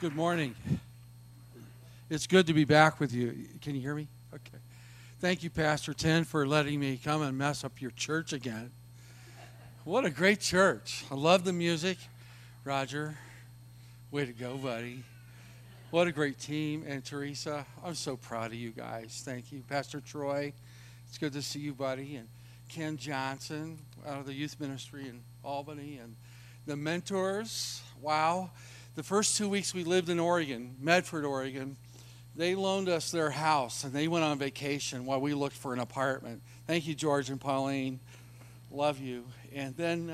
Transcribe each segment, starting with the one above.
Good morning. It's good to be back with you. Can you hear me? Okay. Thank you, Pastor Tim, for letting me come and mess up your church again. What a great church. I love the music. Roger, way to go, buddy. What a great team. And Teresa, I'm so proud of you guys. Thank you. Pastor Troy, it's good to see you, buddy. And Ken Johnson out of the youth ministry in Albany. And the mentors, wow. The first 2 weeks we lived in Oregon, Medford, Oregon, they loaned us their house, and they went on vacation while we looked for an apartment. Thank you, George and Pauline. Love you. And then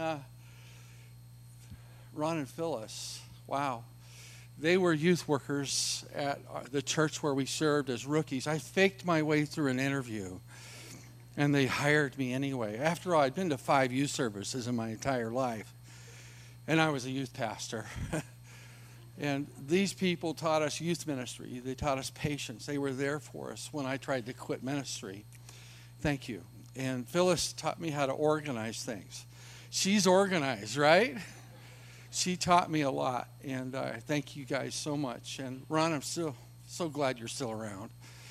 Ron and Phyllis, wow. They were youth workers at the church where we served as rookies. I faked my way through an interview, and they hired me anyway. After all, I'd been to 5 youth services in my entire life, and I was a youth pastor. And these people taught us youth ministry. They taught us patience. They were there for us when I tried to quit ministry. Thank you. And Phyllis taught me how to organize things. She's organized, right? She taught me a lot. And I thank you guys so much. And Ron, I'm still so glad you're still around.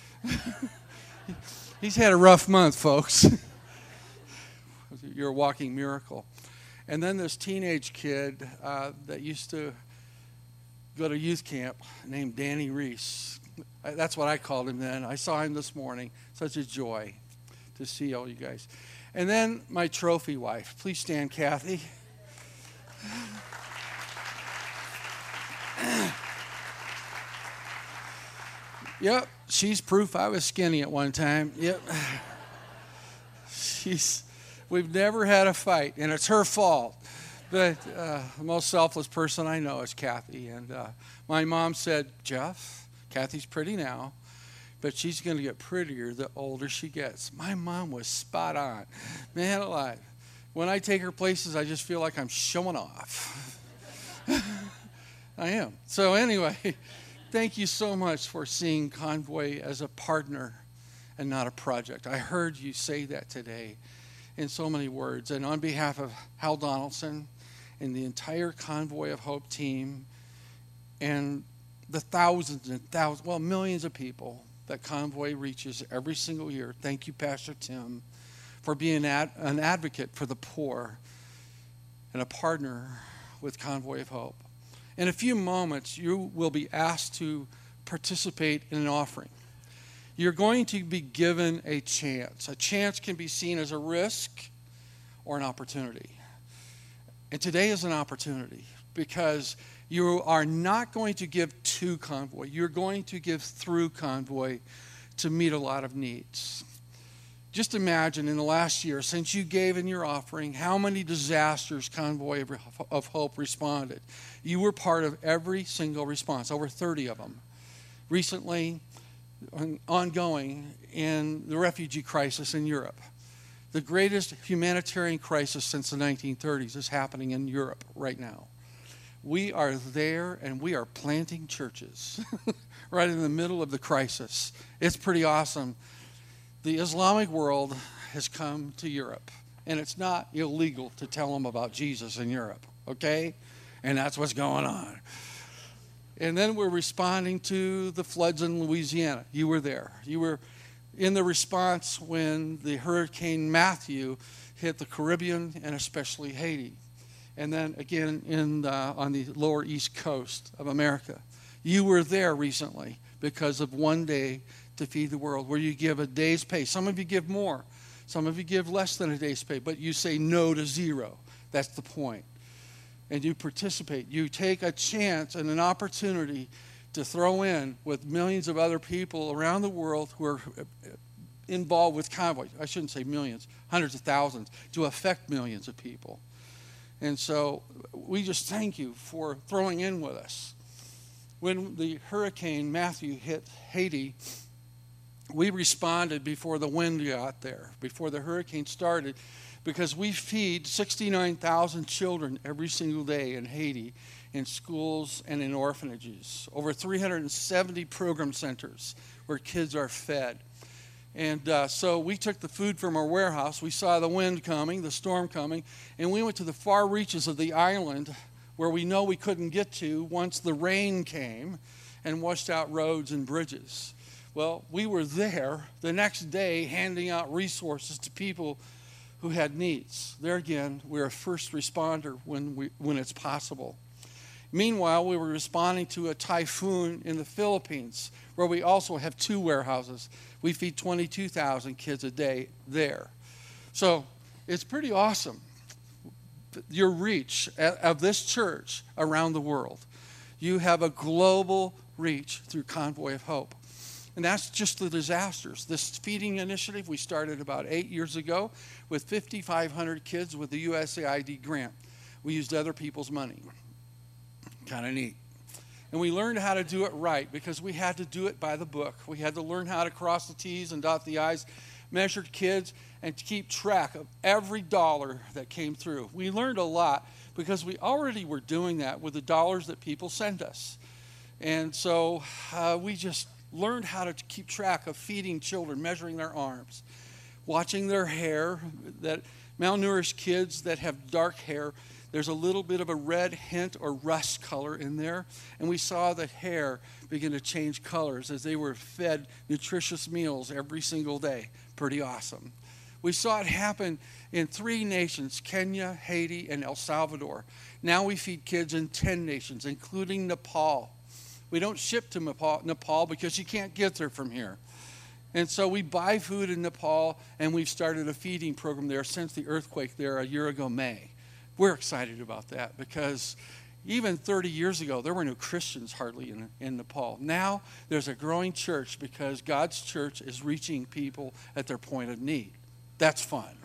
He's had a rough month, folks. You're a walking miracle. And then this teenage kid that used to go to youth camp named Danny Reese. That's what I called him then. I saw him this morning. Such a joy to see all you guys. And then my trophy wife. Please stand, Kathy. Yep, she's proof I was skinny at one time. Yep. We've never had a fight, and it's her fault. But the most selfless person I know is Kathy. And my mom said, Jeff, Kathy's pretty now, but she's going to get prettier the older she gets. My mom was spot on. Man alive. When I take her places, I just feel like I'm showing off. I am. So anyway, thank you so much for seeing Convoy as a partner and not a project. I heard you say that today in so many words. And on behalf of Hal Donaldson and the entire Convoy of Hope team and the thousands and thousands, well, millions of people that Convoy reaches every single year, thank you, Pastor Tim, for being an advocate for the poor and a partner with Convoy of Hope. In a few moments, you will be asked to participate in an offering. You're going to be given a chance. A chance can be seen as a risk or an opportunity. And today is an opportunity because you are not going to give to Convoy. You're going to give through Convoy to meet a lot of needs. Just imagine in the last year, since you gave in your offering, how many disasters Convoy of Hope responded. You were part of every single response, over 30 of them. Recently, ongoing in the refugee crisis in Europe. The greatest humanitarian crisis since the 1930s is happening in Europe right now. We are there and we are planting churches right in the middle of the crisis. It's pretty awesome. The Islamic world has come to Europe, and it's not illegal to tell them about Jesus in Europe, okay? And that's what's going on. And then we're responding to the floods in Louisiana. You were there. You were in the response when the Hurricane Matthew hit the Caribbean and especially Haiti. And then again on the lower east coast of America. You were there recently because of One Day to Feed the World, where you give a day's pay. Some of you give more. Some of you give less than a day's pay, but you say no to zero. That's the point. And you participate. You take a chance and an opportunity to throw in with millions of other people around the world who are involved with Convoy. I shouldn't say millions, hundreds of thousands, to affect millions of people. And so we just thank you for throwing in with us. When the Hurricane Matthew hit Haiti, we responded before the wind got there, before the hurricane started, because we feed 69,000 children every single day in Haiti, in schools and in orphanages. Over 370 program centers where kids are fed. And so we took the food from our warehouse. We saw the wind coming, the storm coming, and we went to the far reaches of the island where we know we couldn't get to once the rain came and washed out roads and bridges. Well, we were there the next day handing out resources to people who had needs. There again, we're a first responder when it's possible. Meanwhile, we were responding to a typhoon in the Philippines, where we also have 2 warehouses. We feed 22,000 kids a day there. So it's pretty awesome, your reach of this church around the world. You have a global reach through Convoy of Hope. And that's just the disasters. This feeding initiative we started about 8 years ago with 5,500 kids with the USAID grant. We used other people's money. Kind of neat. And we learned how to do it right because we had to do it by the book. We had to learn how to cross the T's and dot the I's, measure kids, and to keep track of every dollar that came through. We learned a lot because we already were doing that with the dollars that people sent us. And so we just learned how to keep track of feeding children, measuring their arms, watching their hair, that malnourished kids that have dark hair, there's a little bit of a red hint or rust color in there. And we saw the hair begin to change colors as they were fed nutritious meals every single day. Pretty awesome. We saw it happen in 3 nations, Kenya, Haiti, and El Salvador. Now we feed kids in 10 nations, including Nepal. We don't ship to Nepal because you can't get there from here. And so we buy food in Nepal, and we've started a feeding program there since the earthquake there a year ago, May. We're excited about that because even 30 years ago, there were no Christians hardly in Nepal. Now there's a growing church because God's church is reaching people at their point of need. That's fun.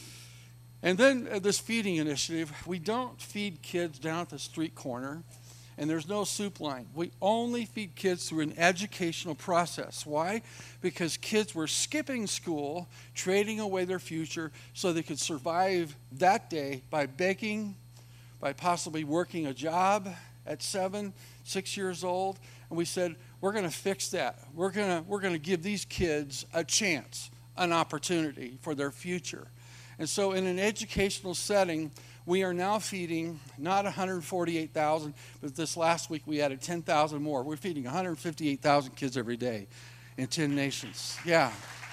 And then this feeding initiative, we don't feed kids down at the street corner, and there's no soup line. We only feed kids through an educational process. Why? Because kids were skipping school, trading away their future so they could survive that day by begging, by possibly working a job at 7, 6 years old. And we said, we're going to fix that. We're going to give these kids a chance, an opportunity for their future. And so in an educational setting, we are now feeding not 148,000, but this last week we added 10,000 more. We're feeding 158,000 kids every day in 10 nations. Yeah.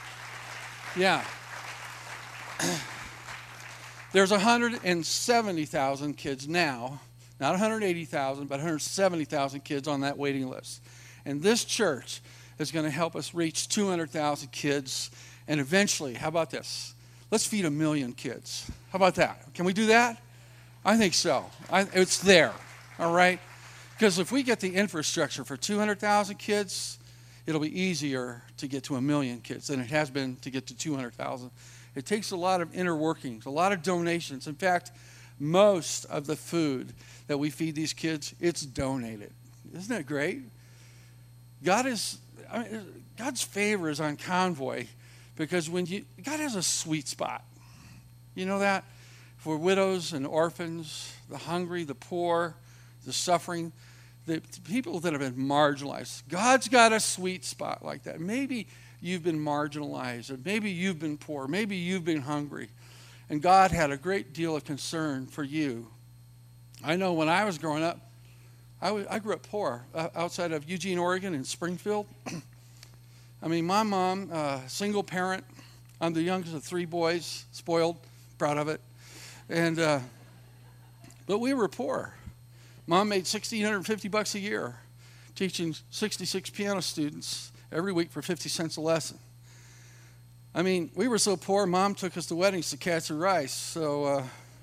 There's 170,000 kids now, not 180,000, but 170,000 kids on that waiting list. And this church is going to help us reach 200,000 kids. And eventually, how about this? Let's feed 1 million kids. How about that? Can we do that? I think so. It's there, all right? Because if we get the infrastructure for 200,000 kids, it'll be easier to get to 1 million kids than it has been to get to 200,000. It takes a lot of inner workings, a lot of donations. In fact, most of the food that we feed these kids, it's donated. Isn't that great? God's favor is on Convoy because God has a sweet spot. You know that? For widows and orphans, the hungry, the poor, the suffering, the people that have been marginalized. God's got a sweet spot like that. Maybe you've been marginalized, or maybe you've been poor, maybe you've been hungry, and God had a great deal of concern for you. I know when I was growing up, I grew up poor outside of Eugene, Oregon, in Springfield. I mean, my mom, single parent. I'm the youngest of 3 boys, spoiled, proud of it. And but we were poor. Mom made $1,650 a year, teaching 66 piano students every week for 50 cents a lesson. I mean, we were so poor, Mom took us to weddings to catch her rice. So,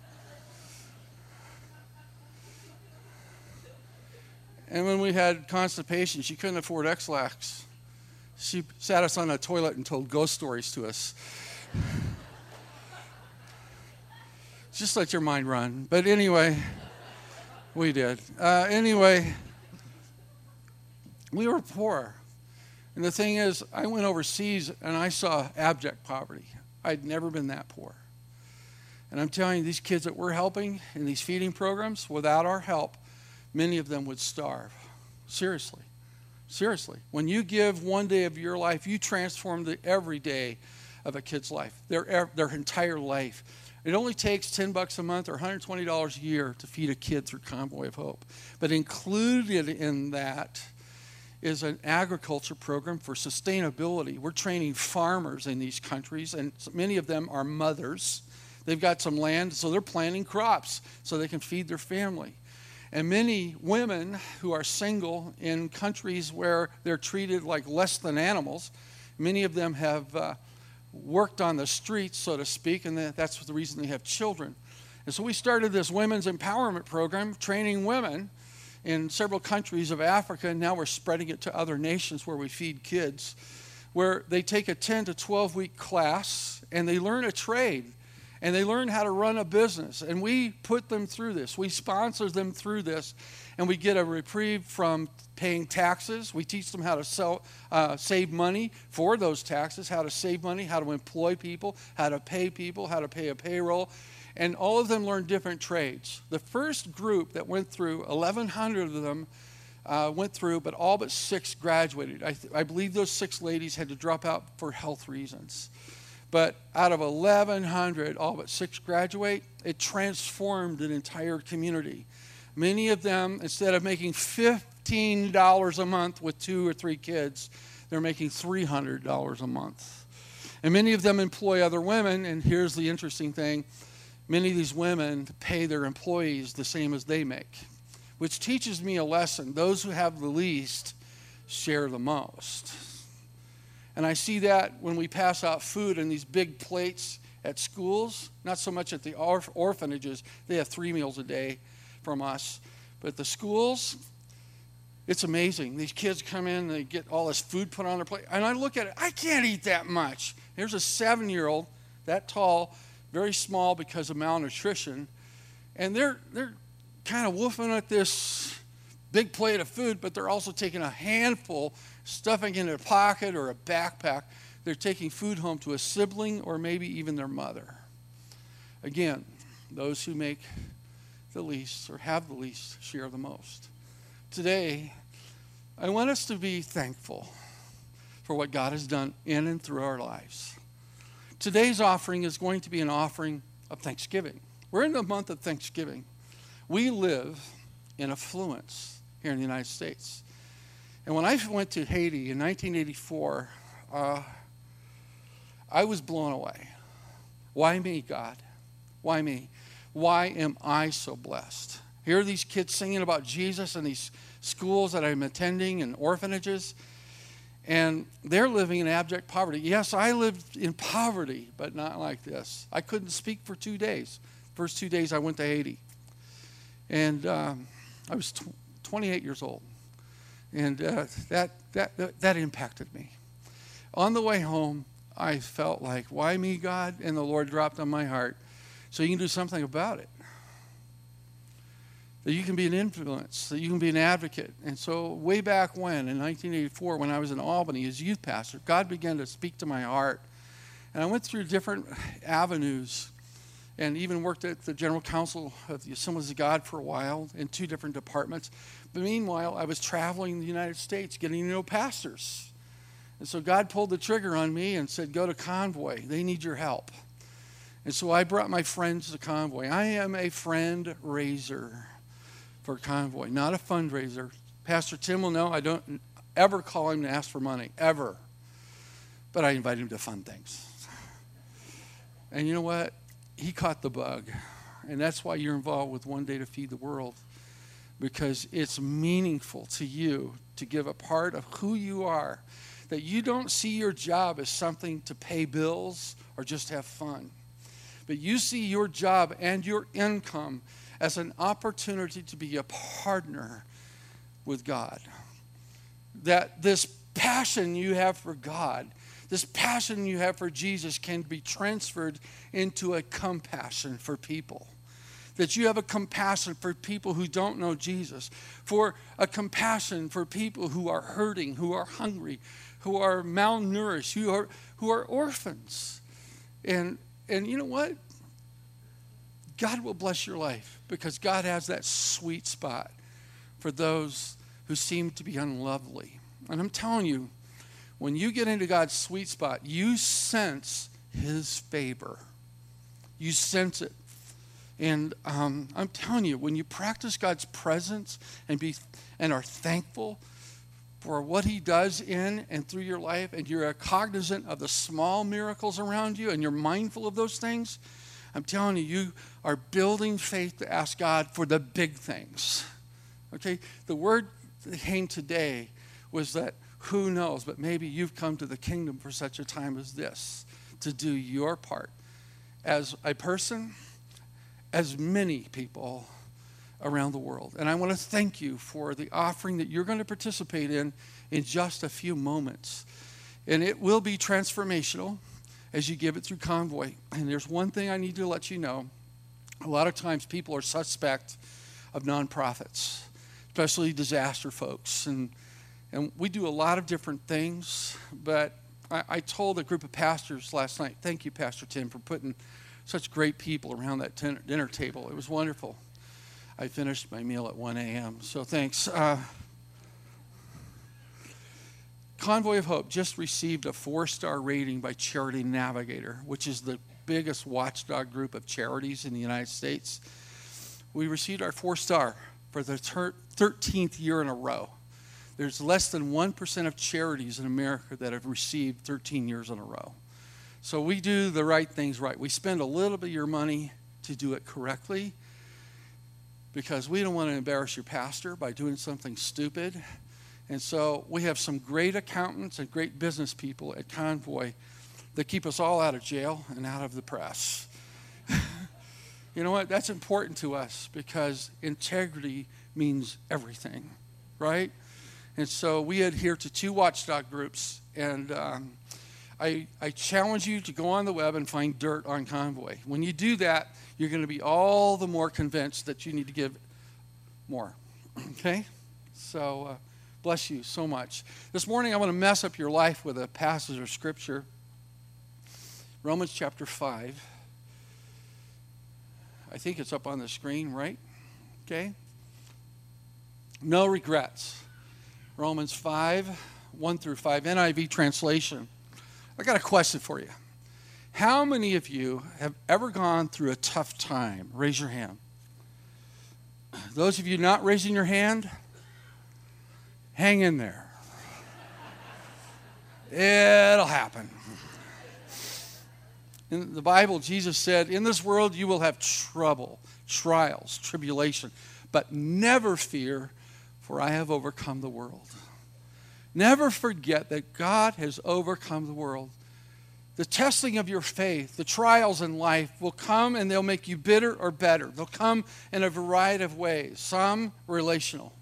and when we had constipation, she couldn't afford X-Lax. She sat us on a toilet and told ghost stories to us. Just let your mind run. But anyway, we did. Anyway, we were poor. And the thing is, I went overseas and I saw abject poverty. I'd never been that poor. And I'm telling you, these kids that we're helping in these feeding programs, without our help, many of them would starve. Seriously. Seriously. When you give one day of your life, you transform the every day of a kid's life, their entire life. It only takes $10 a month or $120 a year to feed a kid through Convoy of Hope. But included in that is an agriculture program for sustainability. We're training farmers in these countries, and many of them are mothers. They've got some land, so they're planting crops so they can feed their family. And many women who are single in countries where they're treated like less than animals, many of them have worked on the streets, so to speak, and that's the reason they have children. And so we started this women's empowerment program, training women in several countries of Africa, and now we're spreading it to other nations where we feed kids, where they take a 10 to 12-week class, and they learn a trade, and they learn how to run a business. And we put them through this. We sponsor them through this, and we get a reprieve from paying taxes. We teach them how to save money for those taxes, how to save money, how to employ people, how to pay people, how to pay a payroll. And all of them learn different trades. The first group that went through, 1,100 of them went through, but all but 6 graduated. I believe those 6 ladies had to drop out for health reasons. But out of 1,100, all but 6 graduate. It transformed an entire community. Many of them, instead of making $15 a month with 2 or 3 kids, they're making $300 a month. And many of them employ other women, and here's the interesting thing. Many of these women pay their employees the same as they make, which teaches me a lesson. Those who have the least share the most. And I see that when we pass out food in these big plates at schools, not so much at the orphanages. They have 3 meals a day from us. But at the schools, it's amazing. These kids come in, they get all this food put on their plate. And I look at it, I can't eat that much. Here's a 7-year-old, that tall, very small because of malnutrition. And they're kind of woofing at this big plate of food, but they're also taking a handful, stuffing it in a pocket or a backpack. They're taking food home to a sibling or maybe even their mother. Again, those who make the least or have the least share the most. Today, I want us to be thankful for what God has done in and through our lives. Today's offering is going to be an offering of thanksgiving. We're in the month of Thanksgiving. We live in affluence here in the United States. And when I went to Haiti in 1984, I was blown away. Why me, God? Why me? Why am I so blessed? Here are these kids singing about Jesus in these schools that I'm attending and orphanages, and they're living in abject poverty. Yes, I lived in poverty, but not like this. I couldn't speak for 2 days. First 2 days I went to Haiti. And I was 28 years old. And that impacted me. On the way home, I felt like, why me, God? And the Lord dropped on my heart, so you can do something about it. That you can be an influence, that you can be an advocate. And so way back when, in 1984, when I was in Albany as youth pastor, God began to speak to my heart. And I went through different avenues and even worked at the general council of the Assemblies of God for a while in 2 different departments. But meanwhile, I was traveling the United States, getting to know pastors. And so God pulled the trigger on me and said, go to Convoy. They need your help. And so I brought my friends to Convoy. I am a friend raiser for Convoy, not a fundraiser. Pastor Tim will know I don't ever call him to ask for money, ever. But I invite him to fun things. And you know what? He caught the bug. And that's why you're involved with One Day to Feed the World, because it's meaningful to you to give a part of who you are, that you don't see your job as something to pay bills or just have fun, but you see your job and your income as an opportunity to be a partner with God. That this passion you have for God, this passion you have for Jesus can be transferred into a compassion for people. That you have a compassion for people who don't know Jesus, for a compassion for people who are hurting, who are hungry, who are malnourished, who are orphans. And you know what? God will bless your life because God has that sweet spot for those who seem to be unlovely. And I'm telling you, when you get into God's sweet spot, you sense his favor. You sense it. And I'm telling you, when you practice God's presence and are thankful for what he does in and through your life, and you're cognizant of the small miracles around you, and you're mindful of those things, I'm telling you, you are building faith to ask God for the big things. Okay? The word that came today was that who knows, but maybe you've come to the kingdom for such a time as this to do your part as a person, as many people around the world. And I want to thank you for the offering that you're going to participate in just a few moments. And it will be transformational as you give it through Convoy. And there's one thing I need to let you know. A lot of times people are suspect of nonprofits, especially disaster folks. And we do a lot of different things, but I told a group of pastors last night, thank you, Pastor Tim, for putting such great people around that dinner table. It was wonderful. I finished my meal at 1 a.m., so thanks. Convoy of Hope just received a 4-star rating by Charity Navigator, which is the biggest watchdog group of charities in the United States. We received our 4-star for the 13th year in a row. There's less than 1% of charities in America that have received 13 years in a row. So we do the right things right. We spend a little bit of your money to do it correctly because we don't want to embarrass your pastor by doing something stupid. And so we have some great accountants and great business people at Convoy that keep us all out of jail and out of the press. You know what? That's important to us because integrity means everything, right? And so we adhere to 2 watchdog groups, and I challenge you to go on the web and find dirt on Convoy. When you do that, you're going to be all the more convinced that you need to give more, okay? So bless you so much. This morning I want to mess up your life with a passage of Scripture. Romans chapter 5. I think it's up on the screen, right? Okay. No regrets. Romans 5, 1 through 5, NIV translation. I got a question for you. How many of you have ever gone through a tough time? Raise your hand. Those of you not raising your hand, hang in there. It'll happen. In the Bible, Jesus said, in this world you will have trouble, trials, tribulation, but never fear, for I have overcome the world. Never forget that God has overcome the world. The testing of your faith, the trials in life will come and they'll make you bitter or better. They'll come in a variety of ways. Some relational,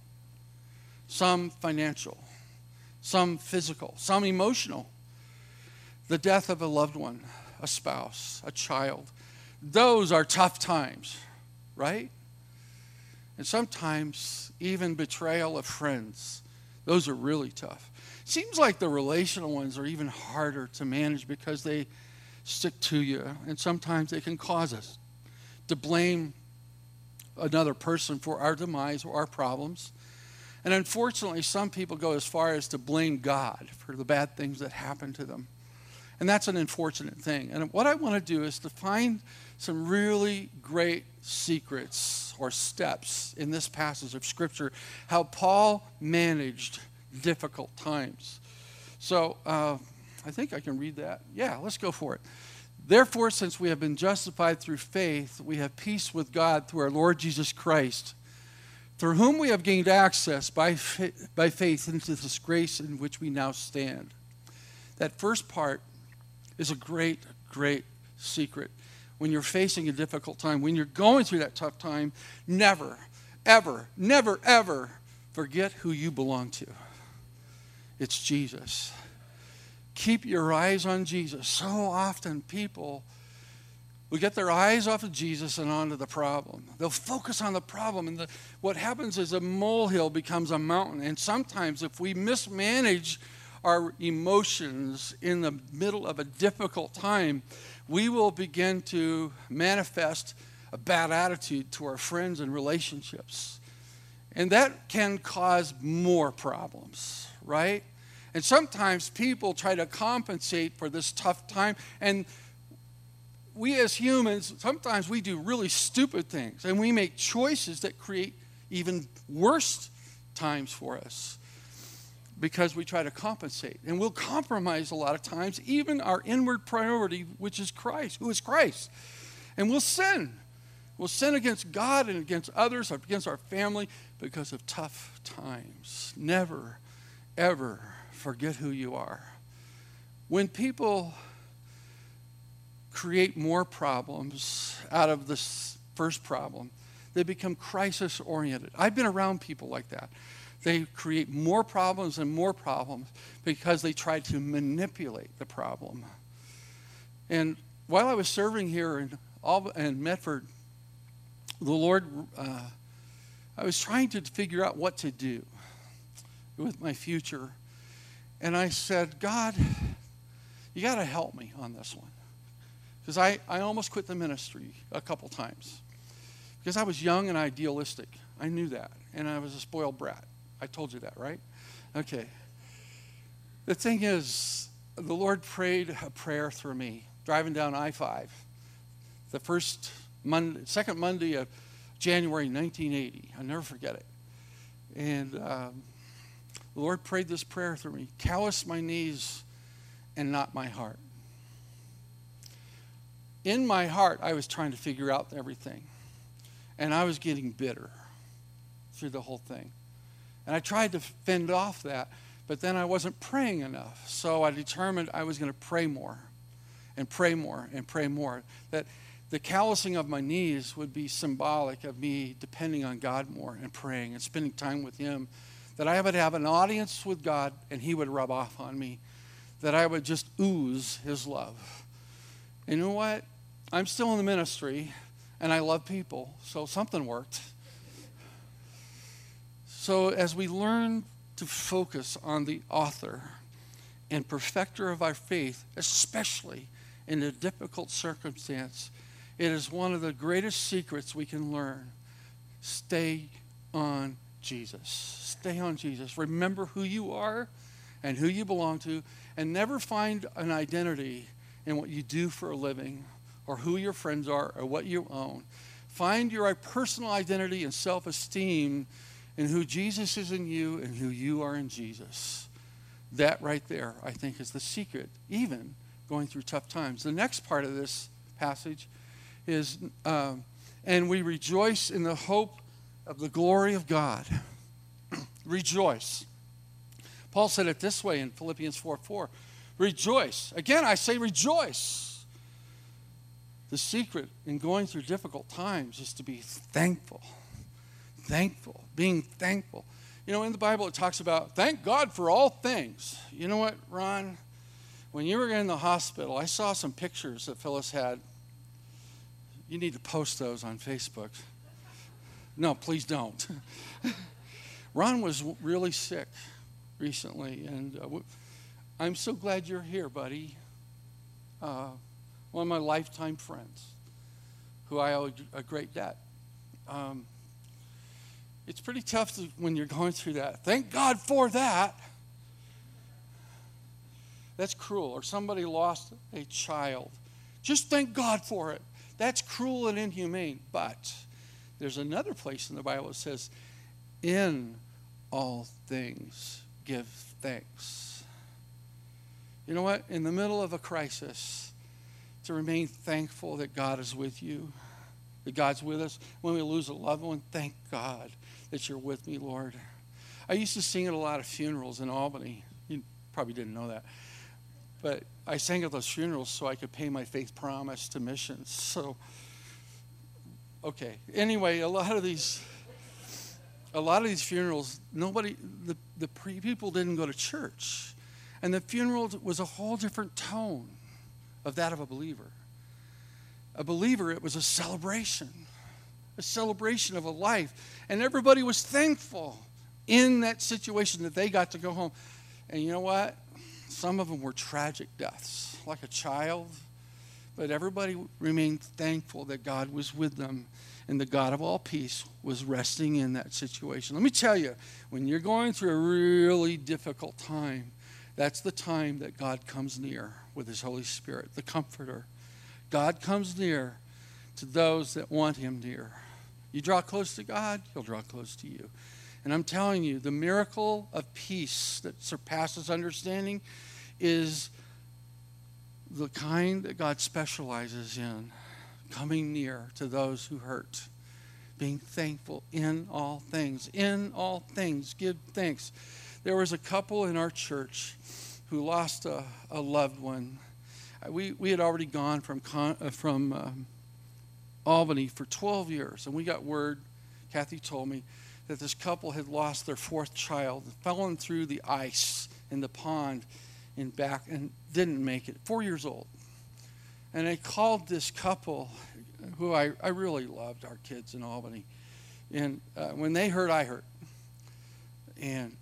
some financial, some physical, some emotional. The death of a loved one, a spouse, a child. Those are tough times, right? And sometimes even betrayal of friends. Those are really tough. Seems like the relational ones are even harder to manage because they stick to you. And sometimes they can cause us to blame another person for our demise or our problems. And unfortunately, some people go as far as to blame God for the bad things that happen to them. And that's an unfortunate thing. And what I want to do is to find some really great secrets or steps in this passage of Scripture, how Paul managed difficult times. So I think I can read that. Yeah, let's go for it. Therefore, since we have been justified through faith, we have peace with God through our Lord Jesus Christ, through whom we have gained access by faith into this grace in which we now stand. That first part is a great, great secret. When you're facing a difficult time, when you're going through that tough time, never, ever, never, ever forget who you belong to. It's Jesus. Keep your eyes on Jesus. So often people will get their eyes off of Jesus and onto the problem. They'll focus on the problem, and what happens is a molehill becomes a mountain. And sometimes if we mismanage our emotions in the middle of a difficult time, we will begin to manifest a bad attitude to our friends and relationships. And that can cause more problems, right? And sometimes people try to compensate for this tough time, and we as humans, sometimes we do really stupid things, and we make choices that create even worse times for us because we try to compensate. And we'll compromise a lot of times, even our inward priority, which is Christ, who is Christ. And we'll sin. We'll sin against God and against others, against our family, because of tough times. Never, ever forget who you are. When people create more problems out of this first problem, they become crisis-oriented. I've been around people like that. They create more problems and more problems because they try to manipulate the problem. And while I was serving here in Medford, the Lord, I was trying to figure out what to do with my future. And I said, God, you got to help me on this one. Because I almost quit the ministry a couple times. Because I was young and idealistic. I knew that. And I was a spoiled brat. I told you that, right? Okay. The thing is, the Lord prayed a prayer through me, driving down I-5. Second Monday of January 1980. I'll never forget it. And the Lord prayed this prayer through me. Callous my knees and not my heart. In my heart, I was trying to figure out everything. And I was getting bitter through the whole thing. And I tried to fend off that, but then I wasn't praying enough. So I determined I was going to pray more and pray more and pray more. That the callousing of my knees would be symbolic of me depending on God more and praying and spending time with Him. That I would have an audience with God and He would rub off on me. That I would just ooze His love. And you know what? I'm still in the ministry and I love people, so something worked. So as we learn to focus on the author and perfecter of our faith, especially in a difficult circumstance, it is one of the greatest secrets we can learn. Stay on Jesus. Stay on Jesus. Remember who you are and who you belong to, and never find an identity in what you do for a living or who your friends are or what you own. Find your personal identity and self-esteem in who Jesus is in you and who you are in Jesus. That right there, I think, is the secret, even going through tough times. The next part of this passage is, and we rejoice in the hope of the glory of God. Rejoice. Paul said it this way in Philippians 4:4. Rejoice. Again, I say rejoice. The secret in going through difficult times is to be thankful. Thankful. Being thankful. You know, in the Bible it talks about thank God for all things. You know what, Ron? When you were in the hospital, I saw some pictures that Phyllis had. You need to post those on Facebook. No, please don't. Ron was really sick recently, and I'm so glad you're here, buddy. One of my lifetime friends who I owe a great debt. It's pretty tough when you're going through that. Thank God for that. That's cruel. Or somebody lost a child. Just thank God for it. That's cruel and inhumane. But there's another place in the Bible that says, in all things give thanks. You know what? In the middle of a crisis, to remain thankful that God is with you, that God's with us. When we lose a loved one, thank God that you're with me, Lord. I used to sing at a lot of funerals in Albany. You probably didn't know that. But I sang at those funerals so I could pay my faith promise to missions. So, okay. Anyway, a lot of these funerals, people didn't go to church. And the funeral was a whole different tone of that of a believer. A believer, it was a celebration of a life. And everybody was thankful in that situation that they got to go home. And you know what? Some of them were tragic deaths, like a child. But everybody remained thankful that God was with them. And the God of all peace was resting in that situation. Let me tell you, when you're going through a really difficult time, that's the time that God comes near with His Holy Spirit, the Comforter. God comes near to those that want him near. You draw close to God, he'll draw close to you. And I'm telling you, the miracle of peace that surpasses understanding is the kind that God specializes in, coming near to those who hurt, being thankful in all things. In all things, give thanks. There was a couple in our church who lost a loved one. We had already gone from Albany for 12 years, and we got word, Kathy told me, that this couple had lost their fourth child, fallen through the ice in the pond in back and didn't make it, 4 years old. And I called this couple, who I really loved, our kids in Albany. And when they hurt, I hurt. And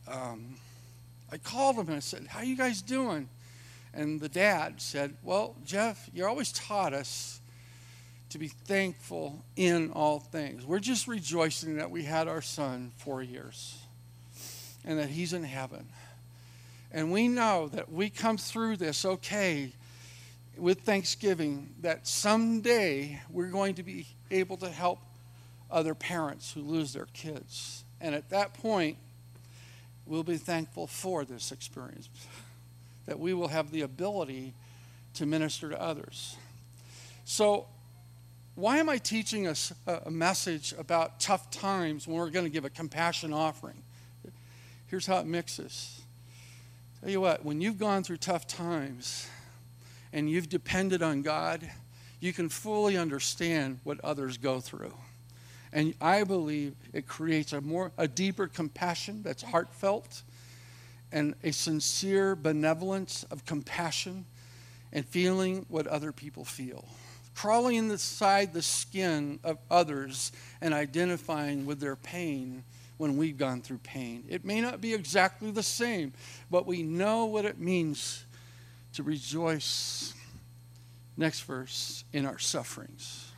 I called them and I said, how you guys doing? And the dad said, well, Jeff, you always taught us to be thankful in all things. We're just rejoicing that we had our son 4 years and that he's in heaven. And we know that we come through this okay with Thanksgiving, that someday we're going to be able to help other parents who lose their kids. And at that point, we'll be thankful for this experience, that we will have the ability to minister to others. So, why am I teaching us a message about tough times when we're going to give a compassion offering? Here's how it mixes. Tell you what, when you've gone through tough times and you've depended on God, you can fully understand what others go through. And I believe it creates a deeper compassion that's heartfelt and a sincere benevolence of compassion and feeling what other people feel. Crawling inside the skin of others and identifying with their pain when we've gone through pain. It may not be exactly the same, but we know what it means to rejoice, next verse, in our sufferings.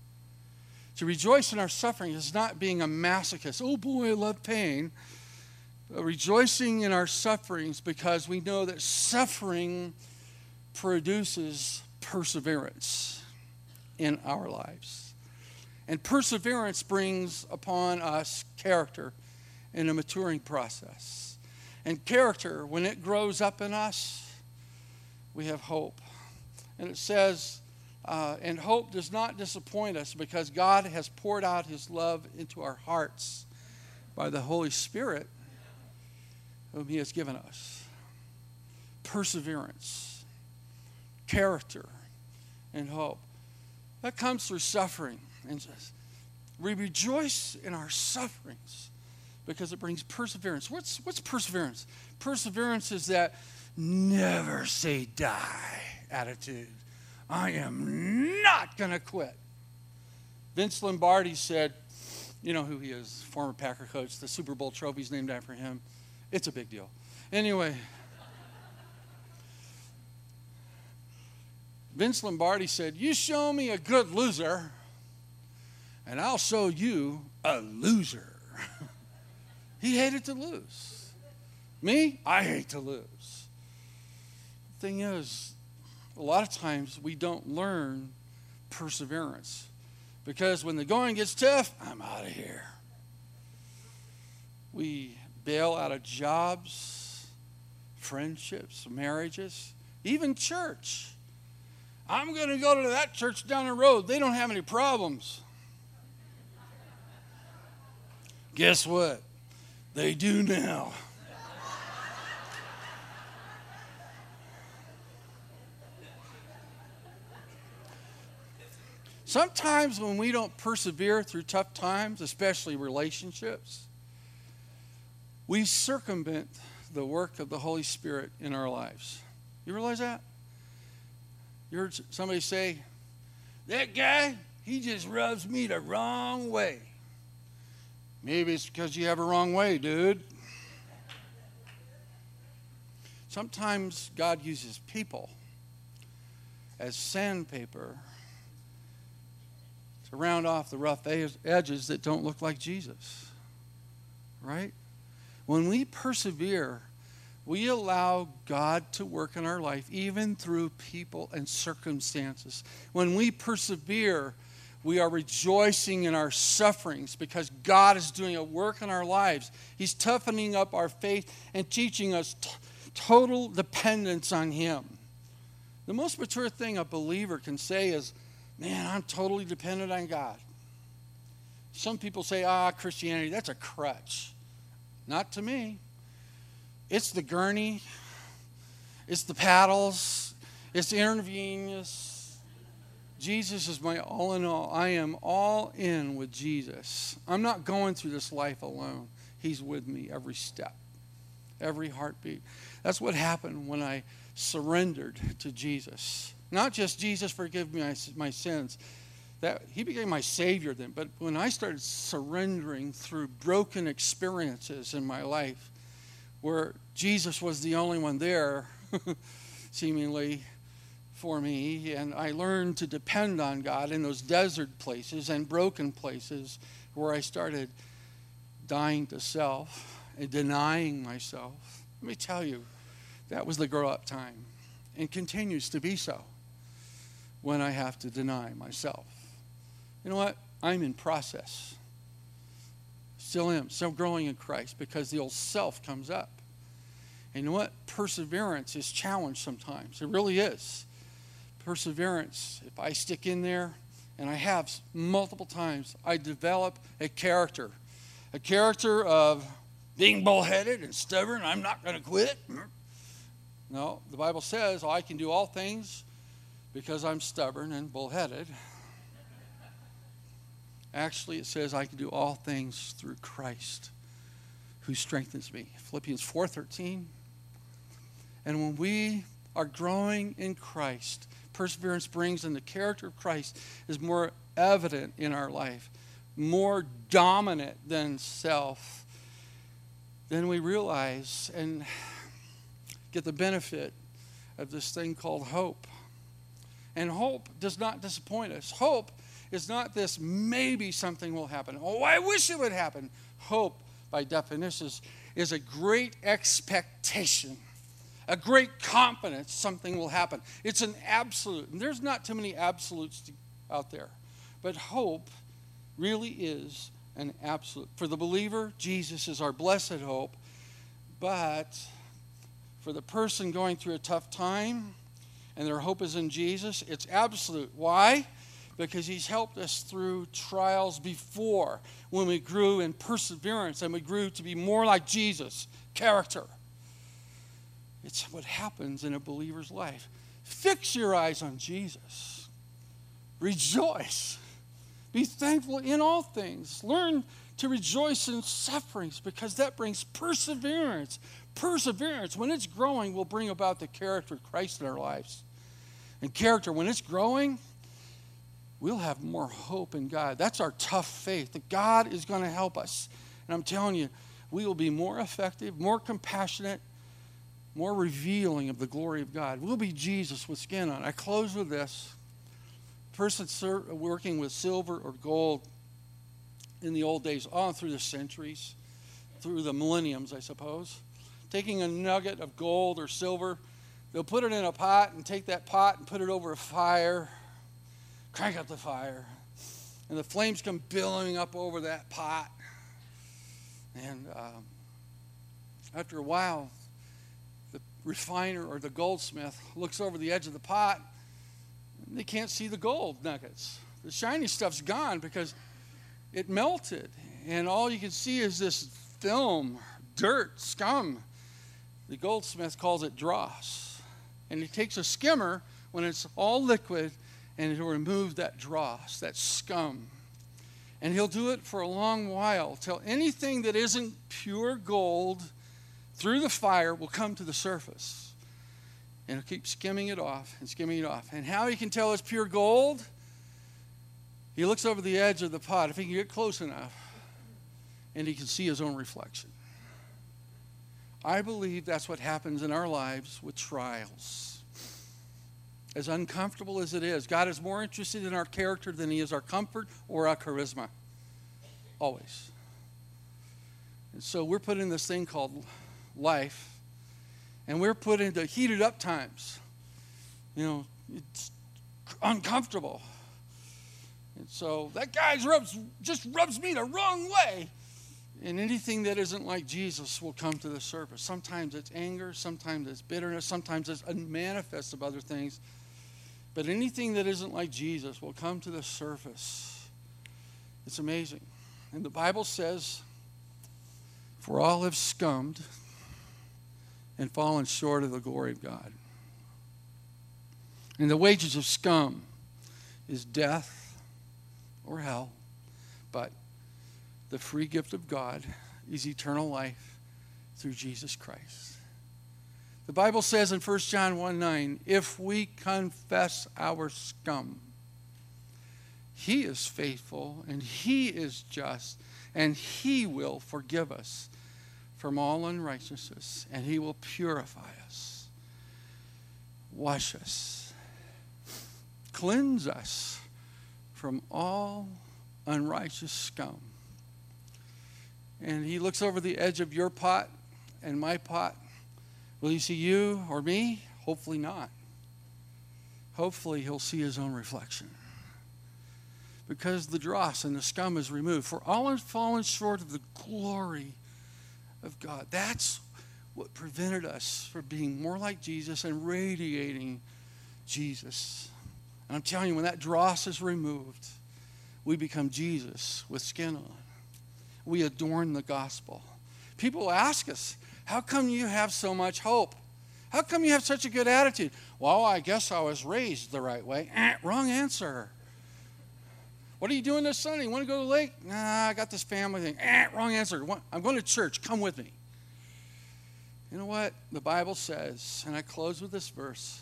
To rejoice in our suffering is not being a masochist. Oh boy, I love pain. But rejoicing in our sufferings because we know that suffering produces perseverance in our lives. And perseverance brings upon us character in a maturing process. And character, when it grows up in us, we have hope. And it says, and hope does not disappoint us because God has poured out his love into our hearts by the Holy Spirit whom he has given us. Perseverance, character, and hope. That comes through suffering. And we rejoice in our sufferings because it brings perseverance. What's perseverance? Perseverance is that never say die attitude. I am not going to quit. Vince Lombardi said, you know who he is, former Packer coach, the Super Bowl trophy's named after him. It's a big deal. Anyway, Vince Lombardi said, you show me a good loser, and I'll show you a loser. He hated to lose. Me, I hate to lose. The thing is, a lot of times we don't learn perseverance because when the going gets tough, I'm out of here. We bail out of jobs, friendships, marriages, even church. I'm going to go to that church down the road. They don't have any problems. Guess what? They do now. Sometimes when we don't persevere through tough times, especially relationships, we circumvent the work of the Holy Spirit in our lives. You realize that? You heard somebody say, that guy, he just rubs me the wrong way. Maybe it's because you have a wrong way, dude. Sometimes God uses people as sandpaper to round off the rough edges that don't look like Jesus. Right? When we persevere, We allow God to work in our life, even through people and circumstances. When we persevere, we are rejoicing in our sufferings because God is doing a work in our lives. He's toughening up our faith and teaching us total dependence on Him. The most mature thing a believer can say is, man, I'm totally dependent on God. Some people say, Christianity, that's a crutch. Not to me. It's the gurney. It's the paddles. It's the intravenous. Jesus is my all in all. I am all in with Jesus. I'm not going through this life alone. He's with me every step, every heartbeat. That's what happened when I surrendered to Jesus. Not just Jesus forgive me my sins. That He became my Savior then. But when I started surrendering through broken experiences in my life, where Jesus was the only one there, seemingly, for me, and I learned to depend on God in those desert places and broken places where I started dying to self and denying myself. Let me tell you, that was the grow-up time, and continues to be so when I have to deny myself. You know what? I'm in process. Still am. Still growing in Christ because the old self comes up. And you know what? Perseverance is challenged sometimes. It really is. Perseverance, if I stick in there, and I have multiple times, I develop a character of being bullheaded and stubborn. I'm not going to quit. No, the Bible says I can do all things because I'm stubborn and bullheaded. Actually, it says I can do all things through Christ who strengthens me. Philippians 4:13. And when we are growing in Christ, perseverance brings, and the character of Christ is more evident in our life, more dominant than self, then we realize and get the benefit of this thing called hope. And hope does not disappoint us. Hope is not this maybe something will happen. Oh, I wish it would happen. Hope, by definition, is a great expectation, a great confidence something will happen. It's an absolute. And there's not too many absolutes out there. But hope really is an absolute. For the believer, Jesus is our blessed hope. But for the person going through a tough time and their hope is in Jesus, it's absolute. Why? Because He's helped us through trials before when we grew in perseverance and we grew to be more like Jesus' character. It's what happens in a believer's life. Fix your eyes on Jesus. Rejoice. Be thankful in all things. Learn to rejoice in sufferings because that brings perseverance. Perseverance, when it's growing, will bring about the character of Christ in our lives. And character, when it's growing, we'll have more hope in God. That's our tough faith, that God is going to help us. And I'm telling you, we will be more effective, more compassionate, more revealing of the glory of God. We'll be Jesus with skin on. I close with this. A person working with silver or gold in the old days, all through the centuries, through the millenniums, I suppose, taking a nugget of gold or silver, they'll put it in a pot and take that pot and put it over a fire, crank up the fire, and the flames come billowing up over that pot. And after a while, the refiner or the goldsmith looks over the edge of the pot, and they can't see the gold nuggets. The shiny stuff's gone because it melted, and all you can see is this film, dirt, scum. The goldsmith calls it dross. And he takes a skimmer when it's all liquid, and it'll remove that dross, that scum. And he'll do it for a long while till anything that isn't pure gold through the fire will come to the surface. And he'll keep skimming it off and skimming it off. And how he can tell it's pure gold? He looks over the edge of the pot, if he can get close enough, and he can see his own reflection. I believe that's what happens in our lives with trials. As uncomfortable as it is, God is more interested in our character than He is our comfort or our charisma. Always. And so we're put in this thing called life, And we're put into heated up times. You know, it's uncomfortable. And so that guy just rubs me the wrong way. And anything that isn't like Jesus will come to the surface. Sometimes it's anger, sometimes it's bitterness, sometimes it's a manifest of other things. But anything that isn't like Jesus will come to the surface. It's amazing. And the Bible says, for all have scummed and fallen short of the glory of God. And the wages of scum is death or hell. But the free gift of God is eternal life through Jesus Christ. The Bible says in 1 John 1:9, if we confess our scum, he is faithful and he is just, and he will forgive us from all unrighteousness, and he will purify us, wash us, cleanse us from all unrighteous scum. And he looks over the edge of your pot and my pot. Will he see you or me? Hopefully not. Hopefully he'll see his own reflection. Because the dross and the scum is removed. For all have fallen short of the glory of God. That's what prevented us from being more like Jesus and radiating Jesus. And I'm telling you, when that dross is removed, we become Jesus with skin on. We adorn the gospel. People ask us, how come you have so much hope? How come you have such a good attitude? Well, I guess I was raised the right way. Wrong answer. What are you doing this Sunday? You want to go to the lake? Nah, I got this family thing. Wrong answer. I'm going to church. Come with me. You know what? The Bible says, and I close with this verse,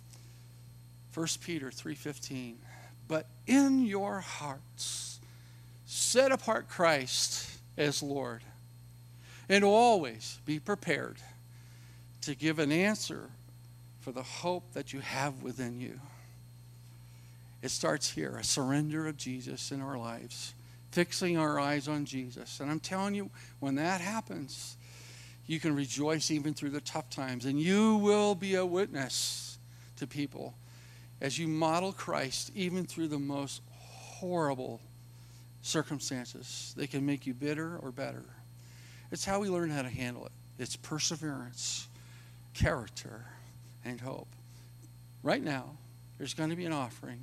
1 Peter 3:15. But in your hearts, set apart Christ as Lord, and always be prepared to give an answer for the hope that you have within you. It starts here, a surrender of Jesus in our lives, fixing our eyes on Jesus. And I'm telling you, when that happens, you can rejoice even through the tough times, and you will be a witness to people as you model Christ even through the most horrible circumstances. They can make you bitter or better. It's how we learn how to handle it. It's perseverance, character, and hope. Right now, there's going to be an offering.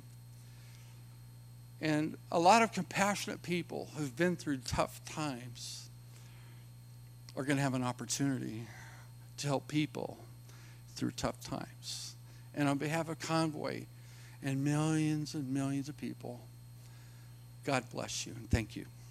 And a lot of compassionate people who've been through tough times are going to have an opportunity to help people through tough times. And on behalf of Convoy and millions of people, God bless you and thank you.